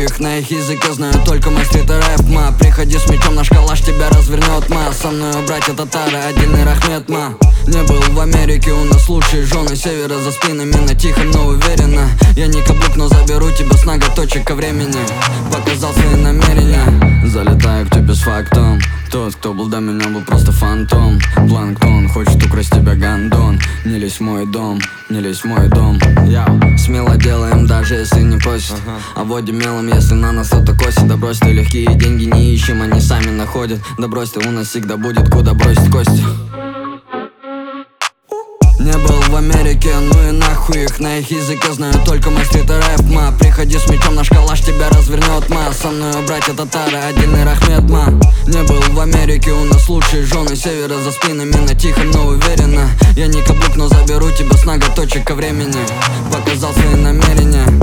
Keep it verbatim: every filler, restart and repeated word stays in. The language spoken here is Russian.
их, на их языке знаю только мой стрит и рэп, ма. Приходи с мечом, наш калаш тебя развернет, ма. Со мной братья татары, один и Рахмет, ма. Не был в Америке, у нас лучшие жены севера за спинами, на тихом, но уверенно. Я не каблук, но заберу тебя с ноготочек ко времени. Показал свои намерения, залетаю к тебе с фактом. Тот, кто был до меня, был просто фантом. Планктон хочет украсть тебя, гандон. Не лезь в мой дом, не лезь в мой дом. Яу, смело делаем, даже если не просит. А водим мелом, если на нас кто-то косит. Да брось ты, легкие деньги не ищем, они сами находят. Да брось ты, у нас всегда будет куда бросить кости. Не был в Америке, ну и нахуй их, на их языке знаю только мой стрит и рэп, ма. Приходи с мечом, наш калаш тебя развернет, ма. Со мной братья татары, один и Рахмет, ма. Не был в Америке, у нас лучшие жены севера за спинами, на тихом, но уверенно. Я не каблук, но заберу тебя с ноготочек ко времени. Показал свои намерения.